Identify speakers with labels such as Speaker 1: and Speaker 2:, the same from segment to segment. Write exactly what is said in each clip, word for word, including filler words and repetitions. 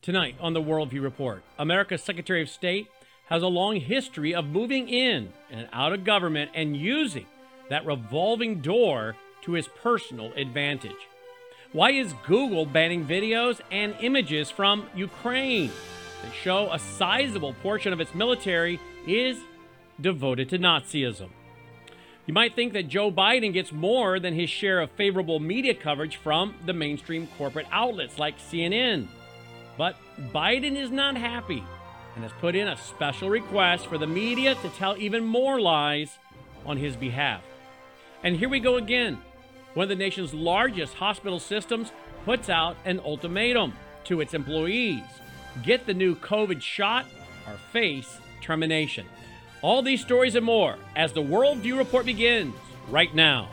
Speaker 1: Tonight on the Worldview Report, America's Secretary of State has a long history of moving in and out of government and using that revolving door to his personal advantage. Why is Google banning videos and images from Ukraine that show a sizable portion of its military is devoted to Nazism? You might think that Joe Biden gets more than his share of favorable media coverage from the mainstream corporate outlets like C N N. But Biden is not happy and has put in a special request for the media to tell even more lies on his behalf. And here we go again. One of the nation's largest hospital systems puts out an ultimatum to its employees. Get the new COVID shot or face termination. All these stories and more as the Worldview Report begins right now.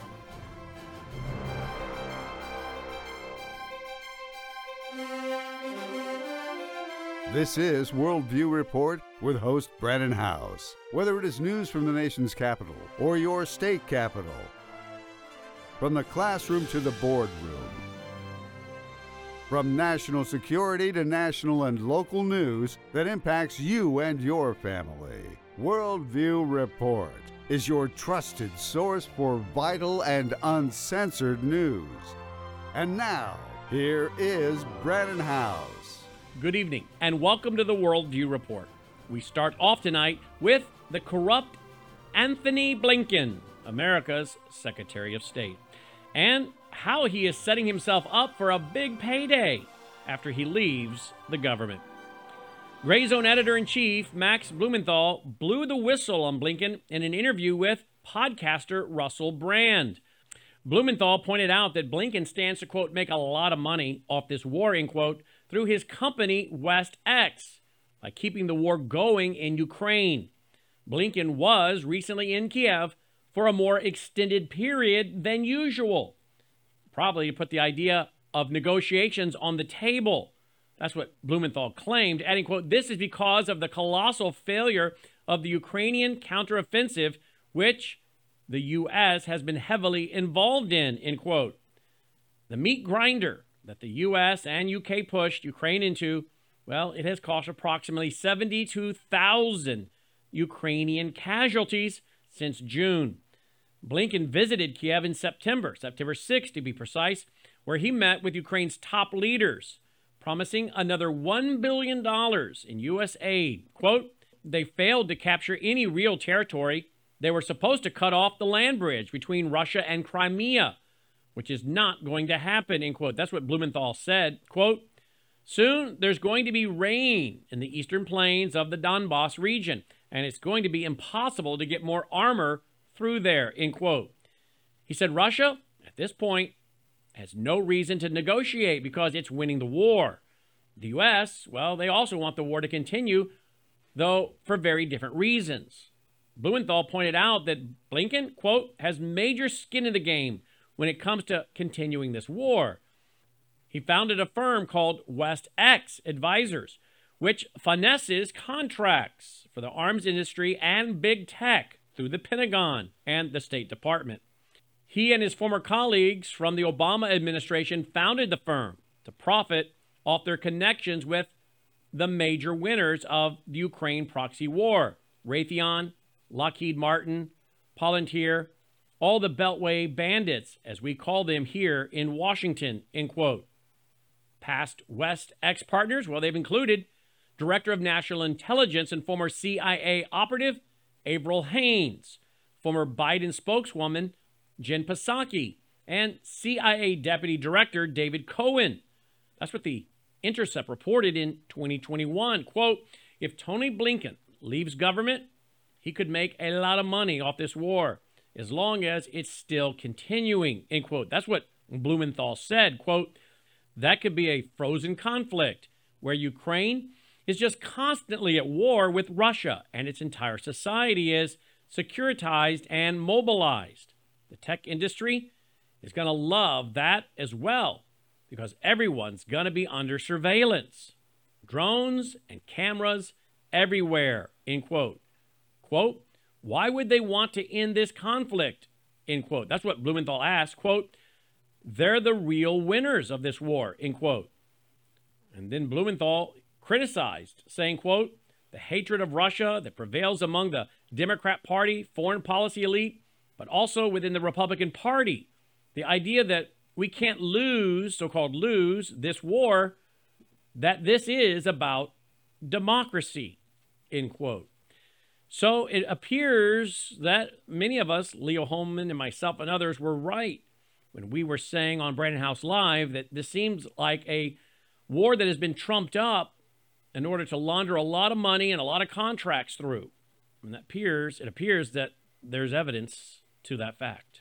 Speaker 2: This is Worldview Report with host Brandon House. Whether it is news from the nation's capital or your state capital, from the classroom to the boardroom, from national security to national and local news that impacts you and your family, Worldview Report is your trusted source for vital and uncensored news. And now, here is Brandon House.
Speaker 1: Good evening, and welcome to the Worldview Report. We start off tonight with the corrupt Antony Blinken, America's Secretary of State, and how he is setting himself up for a big payday after he leaves the government. Gray's own editor-in-chief, Max Blumenthal, blew the whistle on Blinken in an interview with podcaster Russell Brand. Blumenthal pointed out that Blinken stands to, quote, make a lot of money off this war, end quote, through his company WestX by keeping the war going in Ukraine. Blinken was recently in Kiev for a more extended period than usual, probably to put the idea of negotiations on the table. That's what Blumenthal claimed, adding, quote, this is because of the colossal failure of the Ukrainian counteroffensive, which the U S has been heavily involved in, end quote. The meat grinder that the U S and U K pushed Ukraine into, well, it has cost approximately seventy-two thousand Ukrainian casualties since June. Blinken visited Kiev in September, September sixth to be precise, where he met with Ukraine's top leaders, promising another one billion dollars in U S aid. Quote, they failed to capture any real territory. They were supposed to cut off the land bridge between Russia and Crimea, which is not going to happen, end quote. That's what Blumenthal said. Quote, soon there's going to be rain in the eastern plains of the Donbass region, and it's going to be impossible to get more armor through there, end quote. He said Russia, at this point, has no reason to negotiate because it's winning the war. The U S, well, they also want the war to continue, though for very different reasons. Blumenthal pointed out that Blinken, quote, has major skin in the game when it comes to continuing this war. He founded a firm called WestX Advisors, which finesses contracts for the arms industry and big tech through the Pentagon and the State Department. He and his former colleagues from the Obama administration founded the firm to profit off their connections with the major winners of the Ukraine proxy war, Raytheon, Lockheed Martin, Palantir, all the Beltway bandits, as we call them here in Washington, end quote. Past WestX partners, well, they've included Director of National Intelligence and former C I A operative Avril Haines, former Biden spokeswoman Jen Psaki, and C I A Deputy Director David Cohen. That's what the Intercept reported in twenty twenty-one. Quote, if Tony Blinken leaves government, he could make a lot of money off this war as long as it's still continuing, end quote. That's what Blumenthal said. Quote, that could be a frozen conflict where Ukraine is just constantly at war with Russia and its entire society is securitized and mobilized. The tech industry is going to love that as well because everyone's going to be under surveillance. Drones and cameras everywhere, end quote. Quote, why would they want to end this conflict, end quote. That's what Blumenthal asked. Quote, they're the real winners of this war, end quote. And then Blumenthal criticized, saying, quote, the hatred of Russia that prevails among the Democrat Party, foreign policy elite, but also within the Republican Party. The idea that we can't lose, so-called lose, this war, that this is about democracy, end quote. So it appears that many of us, Leo Holman and myself and others, were right when we were saying on Brandon House Live that this seems like a war that has been trumped up in order to launder a lot of money and a lot of contracts through. And that appears, it appears that there's evidence to that fact.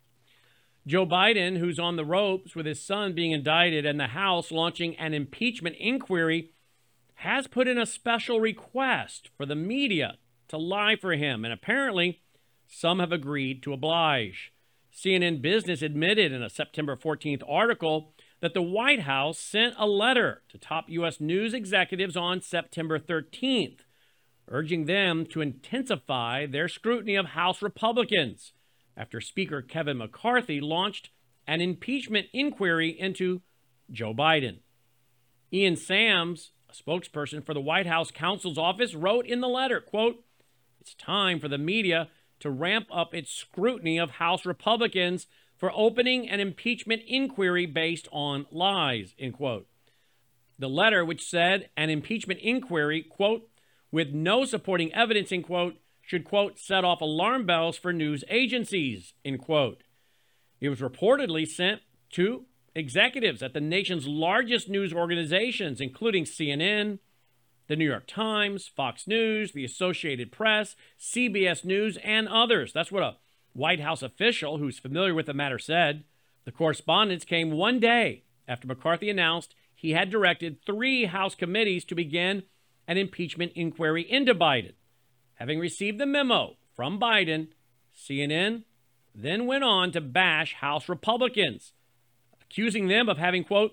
Speaker 1: Joe Biden, who's on the ropes with his son being indicted and the House launching an impeachment inquiry, has put in a special request for the media to lie for him. And apparently, some have agreed to oblige. C N N Business admitted in a September fourteenth article that the White House sent a letter to top U S news executives on September thirteenth, urging them to intensify their scrutiny of House Republicans after Speaker Kevin McCarthy launched an impeachment inquiry into Joe Biden. Ian Sams, a spokesperson for the White House counsel's office, wrote in the letter, quote, it's time for the media to ramp up its scrutiny of House Republicans for opening an impeachment inquiry based on lies, end quote. The letter, which said an impeachment inquiry, quote, with no supporting evidence, end quote, should, quote, set off alarm bells for news agencies, end quote. It was reportedly sent to executives at the nation's largest news organizations, including C N N, the New York Times, Fox News, the Associated Press, C B S News, and others. That's what a White House official who's familiar with the matter said. The correspondence came one day after McCarthy announced he had directed three House committees to begin an impeachment inquiry into Biden. Having received the memo from Biden, C N N then went on to bash House Republicans, accusing them of having, quote,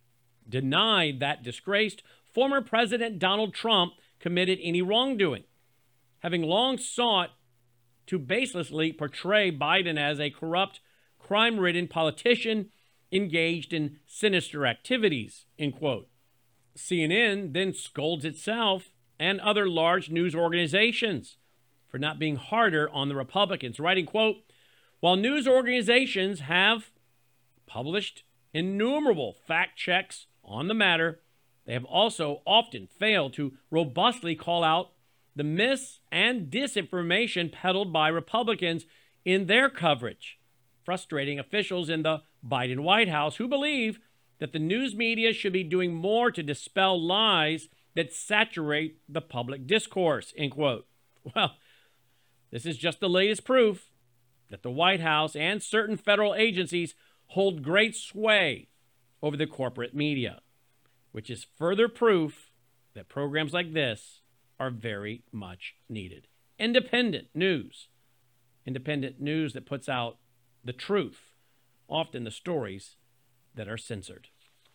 Speaker 1: denied that disgraced former President Donald Trump committed any wrongdoing, having long sought to baselessly portray Biden as a corrupt, crime-ridden politician engaged in sinister activities, end quote. C N N then scolds itself and other large news organizations for not being harder on the Republicans, writing, quote, while news organizations have published innumerable fact checks on the matter, they have also often failed to robustly call out the mis- and disinformation peddled by Republicans in their coverage, frustrating officials in the Biden White House who believe that the news media should be doing more to dispel lies that saturate the public discourse, end quote. Well, this is just the latest proof that the White House and certain federal agencies hold great sway over the corporate media, which is further proof that programs like this are very much needed. Independent news. Independent news that puts out the truth, often the stories that are censored.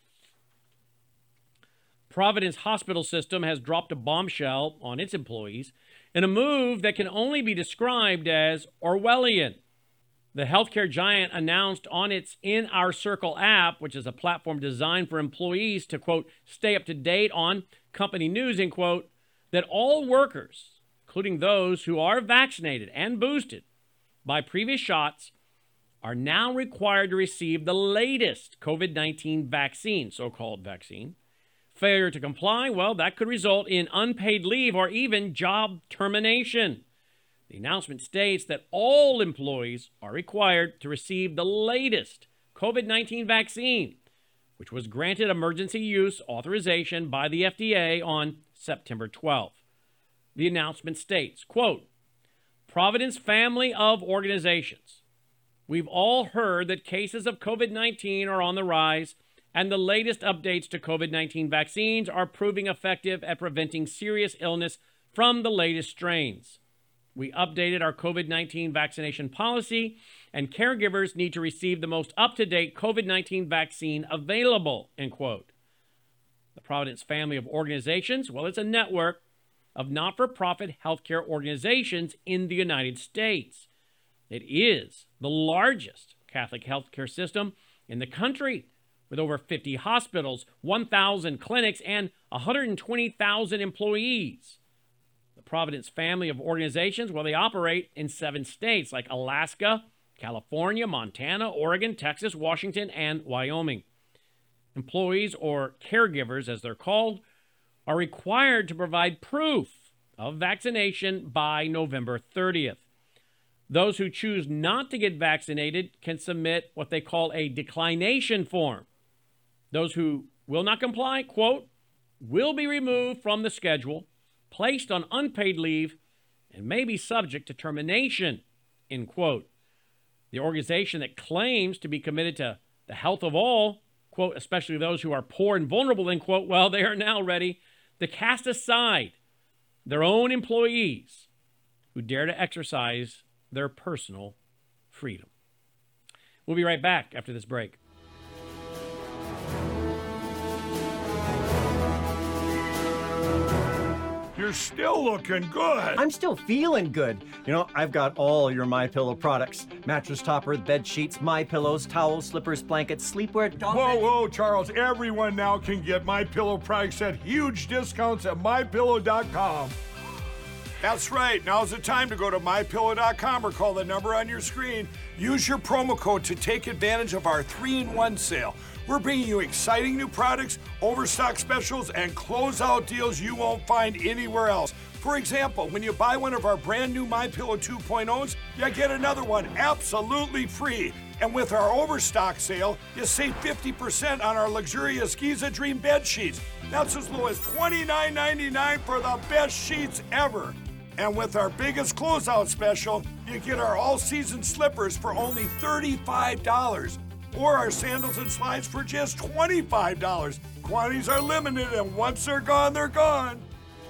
Speaker 1: Providence Hospital System has dropped a bombshell on its employees in a move that can only be described as Orwellian. The healthcare giant announced on its In Our Circle app, which is a platform designed for employees to, quote, stay up to date on company news, end quote, that all workers, including those who are vaccinated and boosted by previous shots, are now required to receive the latest COVID nineteen vaccine, so-called vaccine. Failure to comply, well, that could result in unpaid leave or even job termination. The announcement states that all employees are required to receive the latest COVID nineteen vaccine, which was granted emergency use authorization by the F D A on September twelfth. The announcement states, quote, Providence family of organizations. We've all heard that cases of COVID nineteen are on the rise, and the latest updates to COVID nineteen vaccines are proving effective at preventing serious illness from the latest strains. We updated our COVID nineteen vaccination policy, and caregivers need to receive the most up-to-date COVID nineteen vaccine available, end quote. The Providence family of organizations, well, it's a network of not-for-profit healthcare organizations in the United States. It is the largest Catholic healthcare system in the country, with over fifty hospitals, one thousand clinics, and one hundred twenty thousand employees. The Providence family of organizations, well, they operate in seven states like Alaska, California, Montana, Oregon, Texas, Washington, and Wyoming. Employees, or caregivers as they're called, are required to provide proof of vaccination by November thirtieth. Those who choose not to get vaccinated can submit what they call a declination form. Those who will not comply, quote, will be removed from the schedule, placed on unpaid leave, and may be subject to termination, end quote. The organization that claims to be committed to the health of all, quote, especially those who are poor and vulnerable, end quote, well, they are now ready to cast aside their own employees who dare to exercise their personal freedom. We'll be right back after this break.
Speaker 3: You're still looking good.
Speaker 4: I'm still feeling good. You know, I've got all your MyPillow products. Mattress topper, bed sheets, MyPillows, towels, slippers, blankets, sleepwear, dog
Speaker 3: Whoa,
Speaker 4: bed.
Speaker 3: whoa, Charles. Everyone now can get MyPillow products at huge discounts at my pillow dot com. That's right. Now's the time to go to my pillow dot com or call the number on your screen. Use your promo code to take advantage of our three in one sale. We're bringing you exciting new products, overstock specials, and closeout deals you won't find anywhere else. For example, when you buy one of our brand new MyPillow two point ohs, you get another one absolutely free. And with our overstock sale, you save fifty percent on our luxurious Giza Dream bed sheets. That's as low as twenty-nine ninety-nine for the best sheets ever. And with our biggest closeout special, you get our all-season slippers for only thirty-five dollars. Or our sandals and slides for just twenty-five dollars. Quantities are limited, and once they're gone, they're gone.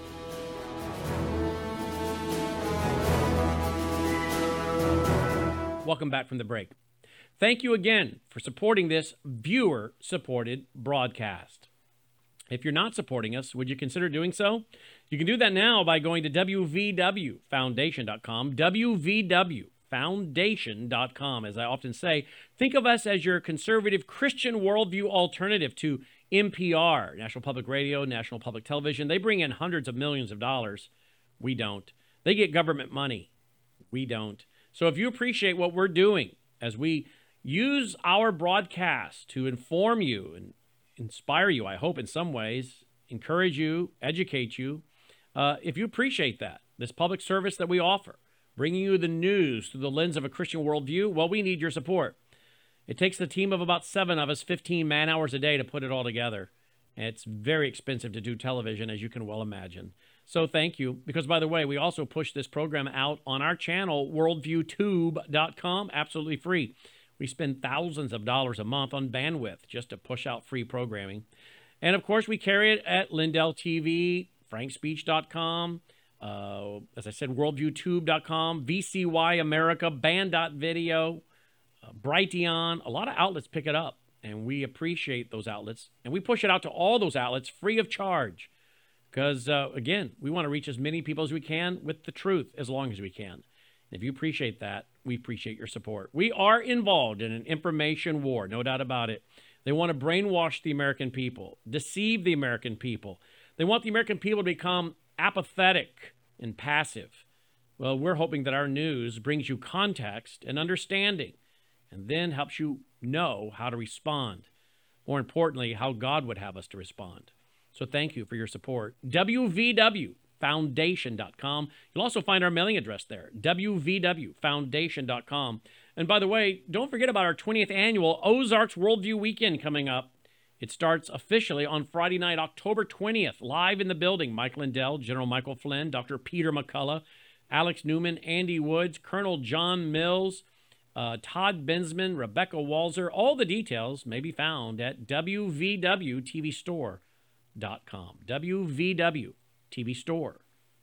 Speaker 1: Welcome back from the break. Thank you again for supporting this viewer-supported broadcast. If you're not supporting us, would you consider doing so? You can do that now by going to W V W foundation dot com, W V W foundation dot com. As I often say, think of us as your conservative Christian worldview alternative to N P R, National Public Radio, National Public Television. They bring in hundreds of millions of dollars. We don't. They get government money. We don't. So if you appreciate what we're doing as we use our broadcast to inform you and inspire you, I hope in some ways, encourage you, educate you, uh, if you appreciate that, this public service that we offer, bringing you the news through the lens of a Christian worldview, well, we need your support. It takes a team of about seven of us, fifteen man hours a day to put it all together. And it's very expensive to do television, as you can well imagine. So thank you. Because, by the way, we also push this program out on our channel, worldview tube dot com, absolutely free. We spend thousands of dollars a month on bandwidth just to push out free programming. And, of course, we carry it at Lindell T V, frank speech dot com, Uh, as I said, worldview tube dot com, V C Y America, band dot video, uh, Brighteon. A lot of outlets pick it up, and we appreciate those outlets. And we push it out to all those outlets free of charge because, uh, again, we want to reach as many people as we can with the truth as long as we can. If you appreciate that, we appreciate your support. We are involved in an information war, no doubt about it. They want to brainwash the American people, deceive the American people. They want the American people to become apathetic and passive. Well, we're hoping that our news brings you context and understanding and then helps you know how to respond. More importantly, how God would have us to respond. So thank you for your support. W V W foundation dot com. You'll also find our mailing address there, W V W foundation dot com. And by the way, don't forget about our twentieth annual Ozarks Worldview Weekend coming up. It starts officially on Friday night, October twentieth, live in the building. Mike Lindell, General Michael Flynn, Doctor Peter McCullough, Alex Newman, Andy Woods, Colonel John Mills, uh, Todd Bensman, Rebecca Walzer. All the details may be found at W V W T V store dot com. W V W T V store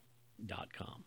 Speaker 1: dot com.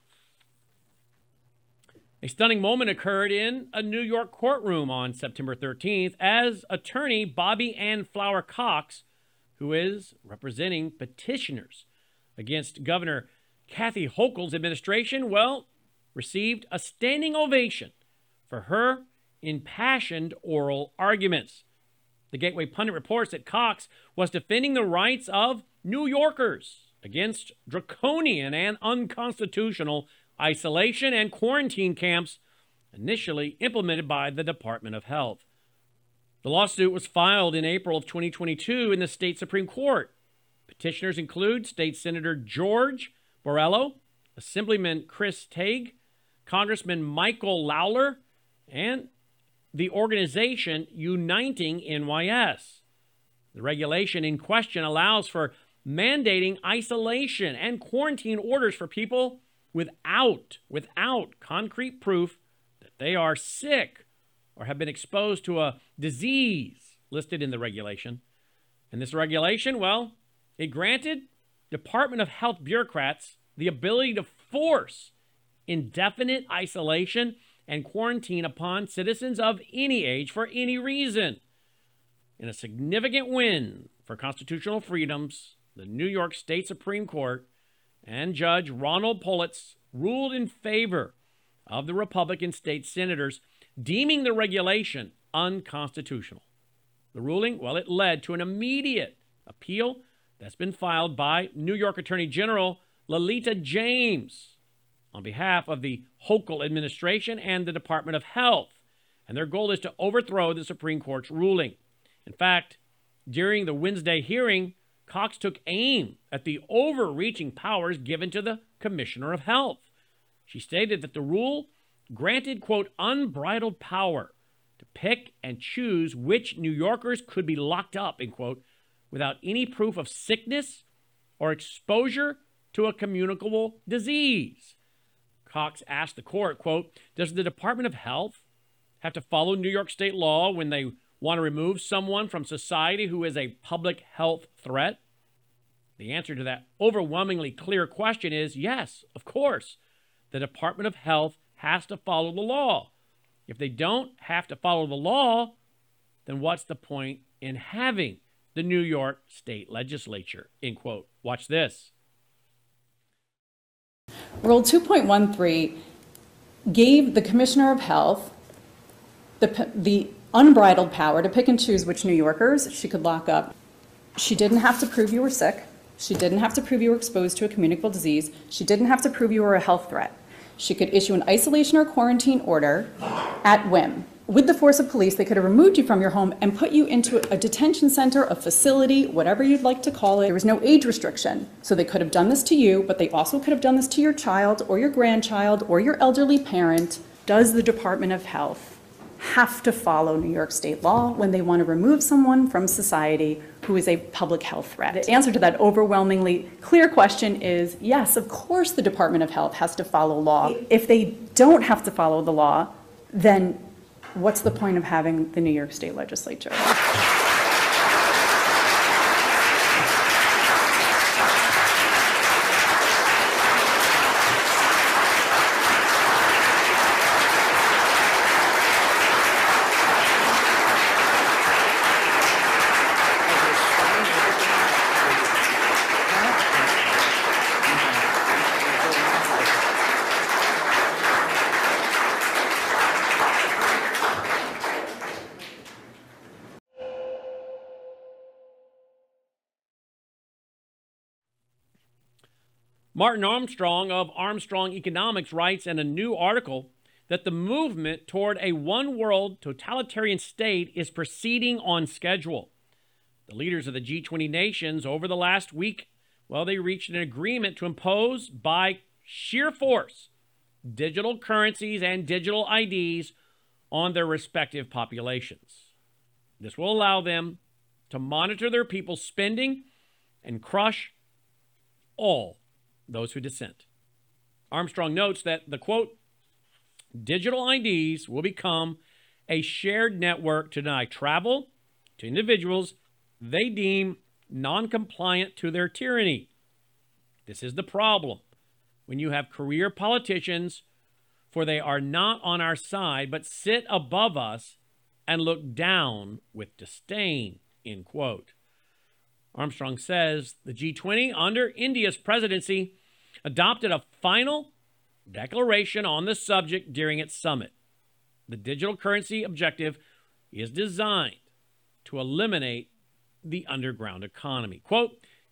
Speaker 1: A stunning moment occurred in a New York courtroom on September thirteenth as attorney Bobby Ann Flower Cox, who is representing petitioners against Governor Kathy Hochul's administration, well, received a standing ovation for her impassioned oral arguments. The Gateway Pundit reports that Cox was defending the rights of New Yorkers against draconian and unconstitutional isolation and quarantine camps initially implemented by the Department of Health. The lawsuit was filed in April of twenty twenty-two in the state Supreme Court. Petitioners include State Senator George Borrello, Assemblyman Chris Tague, Congressman Michael Lawler, and the organization Uniting N Y S. The regulation in question allows for mandating isolation and quarantine orders for people without, without concrete proof that they are sick or have been exposed to a disease listed in the regulation. And this regulation, well, it granted Department of Health bureaucrats the ability to force indefinite isolation and quarantine upon citizens of any age for any reason. In a significant win for constitutional freedoms, the New York State Supreme Court and Judge Ronald Politz ruled in favor of the Republican state senators, deeming the regulation unconstitutional. The ruling, well, it led to an immediate appeal that's been filed by New York Attorney General Lolita James on behalf of the Hochul administration and the Department of Health. And their goal is to overthrow the Supreme Court's ruling. In fact, during the Wednesday hearing, Cox took aim at the overreaching powers given to the Commissioner of Health. She stated that the rule granted, quote, unbridled power to pick and choose which New Yorkers could be locked up, end quote, without any proof of sickness or exposure to a communicable disease. Cox asked the court, quote, does the Department of Health have to follow New York state law when they want to remove someone from society who is a public health threat? The answer to that overwhelmingly clear question is yes, of course. The Department of Health has to follow the law. If they don't have to follow the law, then what's the point in having the New York State Legislature, end quote. Watch this.
Speaker 5: Rule two point one three gave the Commissioner of Health the, the unbridled power to pick and choose which New Yorkers she could lock up. She didn't have to prove you were sick. She didn't have to prove you were exposed to a communicable disease. She didn't have to prove you were a health threat. She could issue an isolation or quarantine order at whim. With the force of police, they could have removed you from your home and put you into a detention center, a facility, whatever you'd like to call it. There was no age restriction. So they could have done this to you, but they also could have done this to your child or your grandchild or your elderly parent. Does the Department of Health have to follow New York state law when they want to remove someone from society who is a public health threat? The answer to that overwhelmingly clear question is yes, of course the Department of Health has to follow law. If they don't have to follow the law, then what's the point of having the New York State Legislature?
Speaker 1: Martin Armstrong of Armstrong Economics writes in a new article that the movement toward a one-world totalitarian state is proceeding on schedule. The leaders of the G twenty nations over the last week, well, they reached an agreement to impose by sheer force digital currencies and digital I Ds on their respective populations. This will allow them to monitor their people's spending and crush all those who dissent. Armstrong notes that the, quote, digital I Ds will become a shared network to deny travel to individuals they deem non-compliant to their tyranny. This is the problem when you have career politicians, for they are not on our side, but sit above us and look down with disdain, end quote. Armstrong says the G twenty, under India's presidency, adopted a final declaration on the subject during its summit. The digital currency objective is designed to eliminate the underground economy. Quote,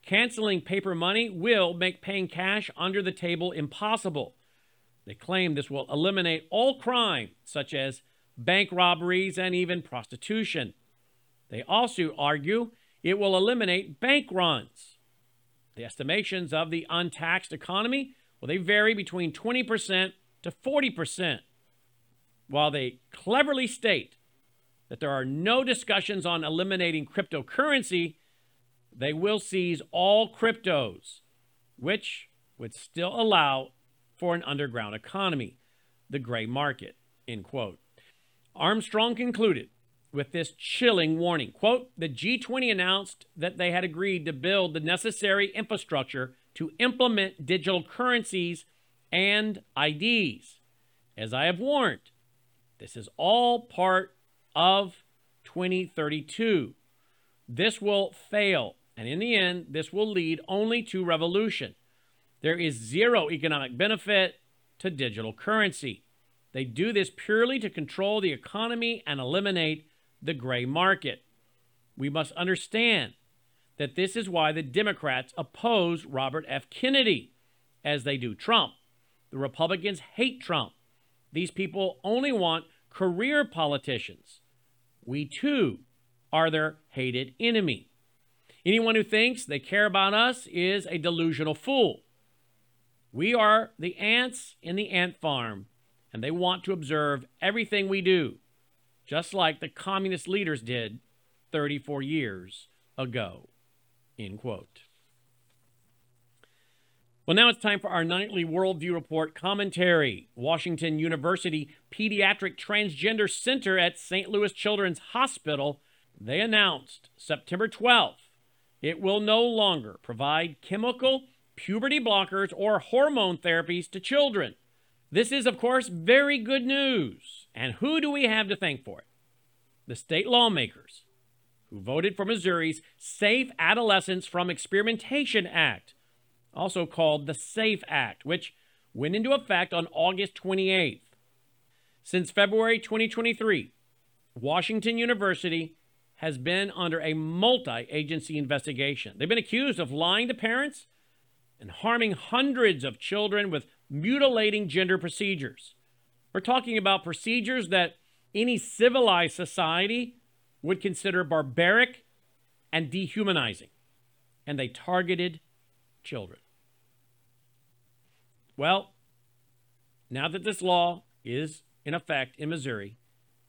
Speaker 1: canceling paper money will make paying cash under the table impossible. They claim this will eliminate all crime, such as bank robberies and even prostitution. They also argue it will eliminate bank runs. The estimations of the untaxed economy, well, they vary between twenty percent to forty percent. While they cleverly state that there are no discussions on eliminating cryptocurrency, they will seize all cryptos, which would still allow for an underground economy, the gray market, end quote. Armstrong concluded with this chilling warning. Quote, the G twenty announced that they had agreed to build the necessary infrastructure to implement digital currencies and I Ds. As I have warned, this is all part of twenty thirty-two. This will fail, and in the end, this will lead only to revolution. There is zero economic benefit to digital currency. They do this purely to control the economy and eliminate the gray market. We must understand that this is why the Democrats oppose Robert F. Kennedy, as they do Trump. The Republicans hate Trump. These people only want career politicians. We, too, are their hated enemy. Anyone who thinks they care about us is a delusional fool. We are the ants in the ant farm, and they want to observe everything we do, just like the communist leaders did thirty-four years ago, end quote. Well, now it's time for our nightly Worldview Report commentary. Washington University Pediatric Transgender Center at Saint Louis Children's Hospital, they announced September twelfth, it will no longer provide chemical puberty blockers or hormone therapies to children. This is, of course, very good news. And who do we have to thank for it? The state lawmakers who voted for Missouri's Safe Adolescents from Experimentation Act, also called the SAFE Act, which went into effect on August twenty-eighth. Since February twenty twenty-three, Washington University has been under a multi-agency investigation. They've been accused of lying to parents and harming hundreds of children with mutilating gender procedures. We're talking about procedures that any civilized society would consider barbaric and dehumanizing, and they targeted children. Well, now that this law is in effect in Missouri,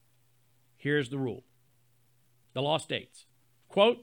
Speaker 1: here's the rule. The law states, quote,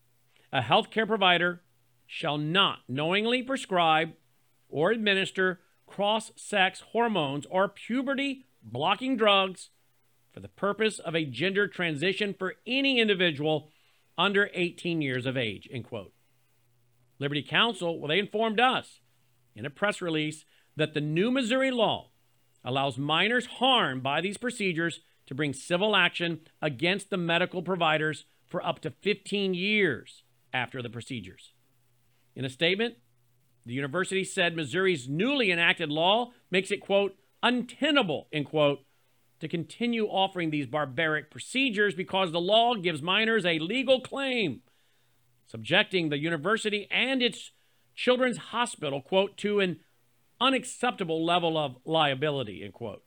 Speaker 1: a healthcare provider shall not knowingly prescribe or administer cross-sex hormones or puberty-blocking drugs for the purpose of a gender transition for any individual under eighteen years of age, end quote. Liberty Counsel, well, they informed us in a press release that the new Missouri law allows minors harmed by these procedures to bring civil action against the medical providers for up to fifteen years after the procedures. In a statement, the university said Missouri's newly enacted law makes it, quote, untenable, end quote, to continue offering these barbaric procedures because the law gives minors a legal claim, subjecting the university and its children's hospital, quote, to an unacceptable level of liability, end quote.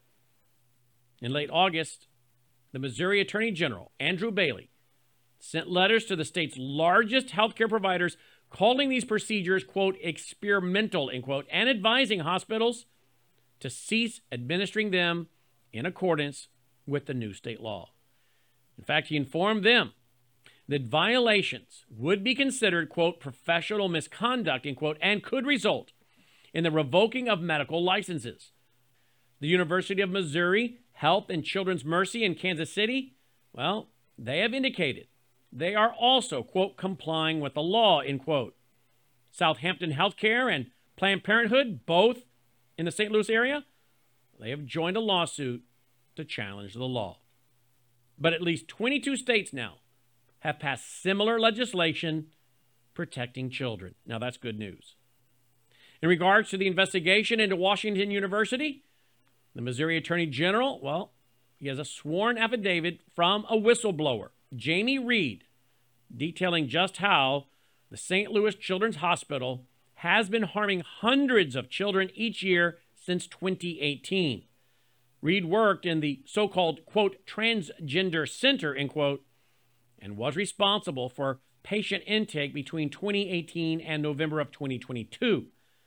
Speaker 1: In late August, the Missouri Attorney General, Andrew Bailey, sent letters to the state's largest healthcare providers calling these procedures, quote, experimental, end quote, and advising hospitals to cease administering them in accordance with the new state law. In fact, he informed them that violations would be considered, quote, professional misconduct, end quote, and could result in the revoking of medical licenses. The University of Missouri Health and Children's Mercy in Kansas City, well, they have indicated they are also, quote, complying with the law, end quote. Southampton Healthcare and Planned Parenthood, both in the Saint Louis area, they have joined a lawsuit to challenge the law. But at least twenty-two states now have passed similar legislation protecting children. Now, that's good news. In regards to the investigation into Washington University, the Missouri Attorney General, well, he has a sworn affidavit from a whistleblower, Jamie Reed, detailing just how the Saint Louis Children's Hospital has been harming hundreds of children each year since twenty eighteen. Reed worked in the so-called, quote, transgender center, end quote, and was responsible for patient intake between twenty eighteen and November of twenty twenty-two.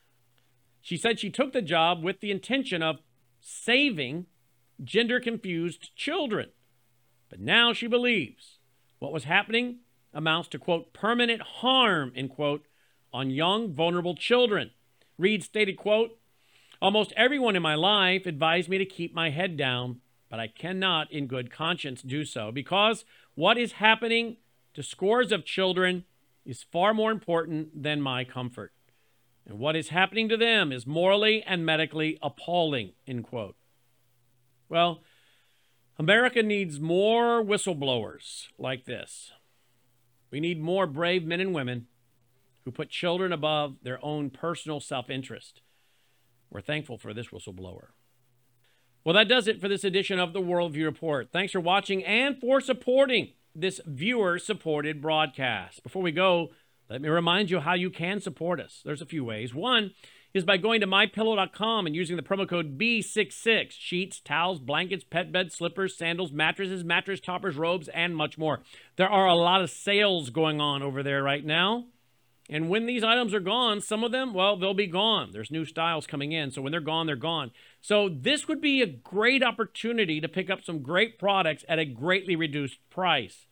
Speaker 1: She said she took the job with the intention of saving gender-confused children. But now she believes what was happening amounts to, quote, permanent harm, end quote, on young, vulnerable children. Reed stated, quote, almost everyone in my life advised me to keep my head down, but I cannot in good conscience do so because what is happening to scores of children is far more important than my comfort. And what is happening to them is morally and medically appalling, end quote. Well, America needs more whistleblowers like this. We need more brave men and women who put children above their own personal self-interest. We're thankful for this whistleblower. Well, that does it for this edition of the Worldview Report. Thanks for watching and for supporting this viewer-supported broadcast. Before we go, let me remind you how you can support us. There's a few ways. One is by going to my pillow dot com and using the promo code B sixty-six. Sheets, towels, blankets, pet beds, slippers, sandals, mattresses, mattress toppers, robes, and much more. There are a lot of sales going on over there right now. And when these items are gone, some of them, well, they'll be gone. There's new styles coming in. So when they're gone, they're gone. So this would be a great opportunity to pick up some great products at a greatly reduced price.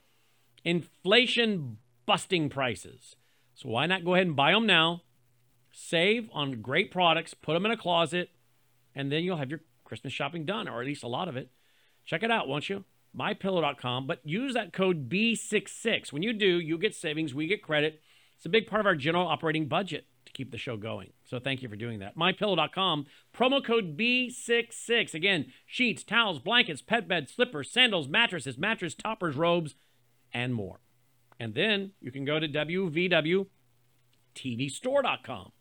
Speaker 1: Inflation busting prices. So why not go ahead and buy them now? Save on great products, put them in a closet, and then you'll have your Christmas shopping done, or at least a lot of it. Check it out, won't you? my pillow dot com, but use that code B sixty-six. When you do, you get savings, we get credit. It's a big part of our general operating budget to keep the show going. So thank you for doing that. my pillow dot com, promo code B sixty-six. Again, sheets, towels, blankets, pet beds, slippers, sandals, mattresses, mattress toppers, robes, and more. And then you can go to W V W T V store dot com.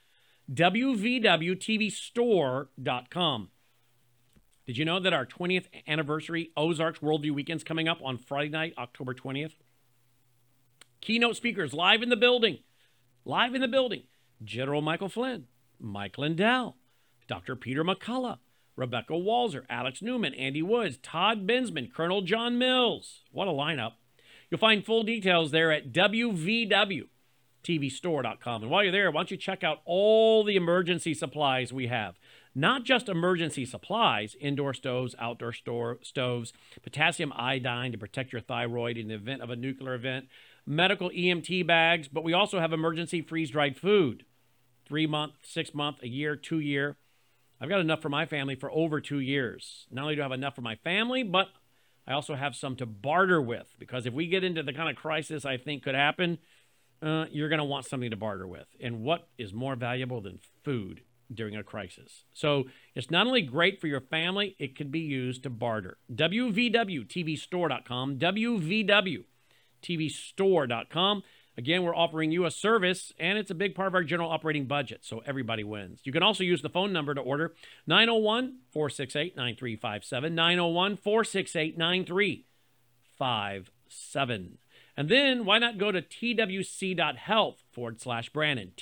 Speaker 1: W V W T V store dot com. Did you know that our twentieth anniversary Ozarks Worldview Weekend's coming up on Friday night, October twentieth? Keynote speakers live in the building. Live in the building. General Michael Flynn, Mike Lindell, Doctor Peter McCullough, Rebecca Walzer, Alex Newman, Andy Woods, Todd Bensman, Colonel John Mills. What a lineup. You'll find full details there at W V W T V store dot com. And while you're there, why don't you check out all the emergency supplies we have. Not just emergency supplies, indoor stoves, outdoor store stoves, potassium iodine to protect your thyroid in the event of a nuclear event, medical E M T bags, but we also have emergency freeze-dried food. Three month, six month, a year, two year. I've got enough for my family for over two years. Not only do I have enough for my family, but I also have some to barter with, because if we get into the kind of crisis I think could happen, uh, you're going to want something to barter with. And what is more valuable than food during a crisis? So it's not only great for your family, it can be used to barter. W V W T V store dot com, W V W T V store dot com. Again, we're offering you a service, and it's a big part of our general operating budget, so everybody wins. You can also use the phone number to order, nine oh one, four six eight, nine three five seven, nine oh one, four six eight, nine three five seven. And then why not go to twc.health forward slash Brannon,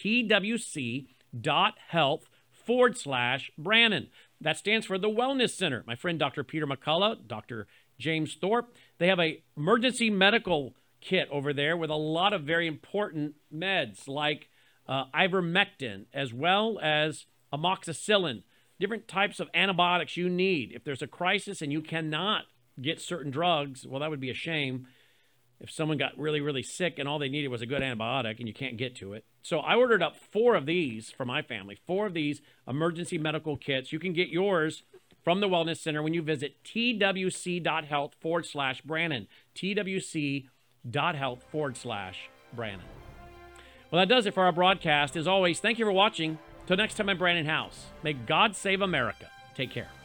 Speaker 1: twc.health forward slash Brannon. That stands for the Wellness Center. My friend Doctor Peter McCullough, Doctor James Thorpe, they have a emergency medical kit over there with a lot of very important meds like uh, ivermectin, as well as amoxicillin, different types of antibiotics you need. If there's a crisis and you cannot get certain drugs, well, that would be a shame. If someone got really, really sick and all they needed was a good antibiotic and you can't get to it. So I ordered up four of these for my family, four of these emergency medical kits. You can get yours from the Wellness Center when you visit twc.health forward slash Brannon, twc.health forward slash Brannon. Well, that does it for our broadcast. As always, thank you for watching. Till next time, I'm Brannon House. May God save America. Take care.